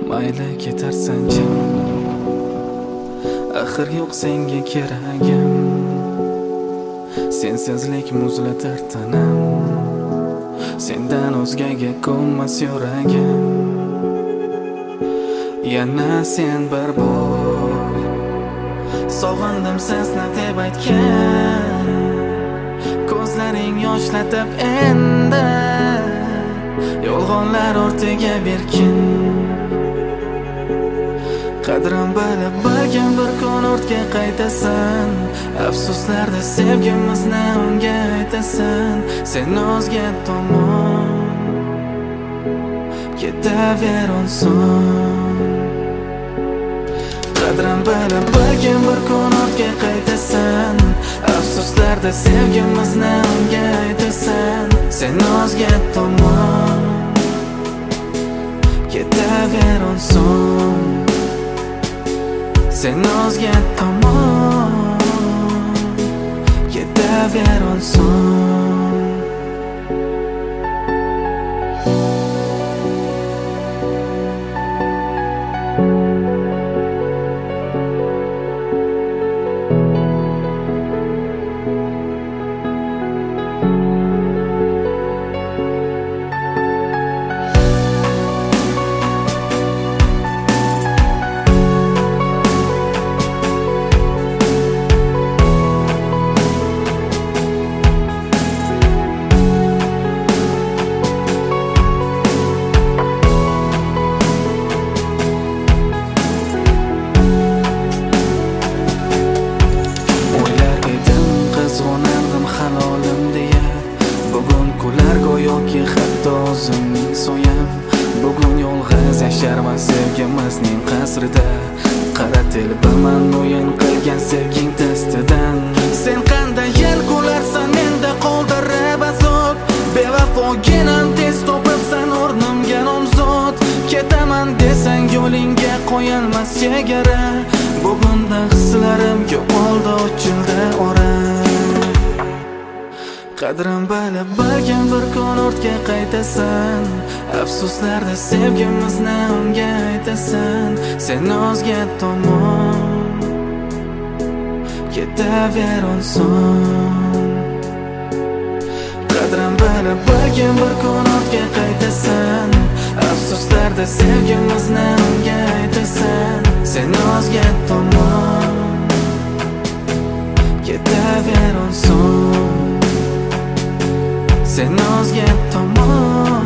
mayli ketarsan jim, axir yo'q senga keragim. Sensizlik muzlatar tanam, sendan o'zgaga ko'nmas yuragim. Yana sen bir bor sog'indim sizni deb aytgan, ko'zlaring yoshlatib endi yolg'onlar ortiga berkin. Qadrim bilib balkim bir kun ortga qaytasan, afsuslarda sevgimizni unga aytasan. Sen o'zga tomon ketaver onson. Qadrim bilib balkim bir kun ortga qaytasan, afsuslarda sevgimizni unga aytasan. Sen o'zga tomon ketaver onson. Sen o'zga tomon ketaver onson. Go'yoki hatto o'zimning so'yam. Bugun yolg'iz yasharman sevgimizning qasrida. Qara telbaman o'yin qilgan sevging testidan. Sen qanday yil kularsan menda qoldirib azob, bevafoginam tez topibsan o'rnimga nomzod. Ketaman desang yo'lingga qo'yilmas chegara. Bugunda hislarim yo'qoldi, ochildi ora. Qadrim bilib balkim bir kun ortga qaytasan, afsuslarda sevgimizni unga aytasan. Sen o'zga tomon ketaver onson. Qadrim bilib balkim bir kun ortga qaytasan, afsuslarda sevgimizni unga aytasan. Sen o'zga tomon ketaver onson. Sen o'zga tomon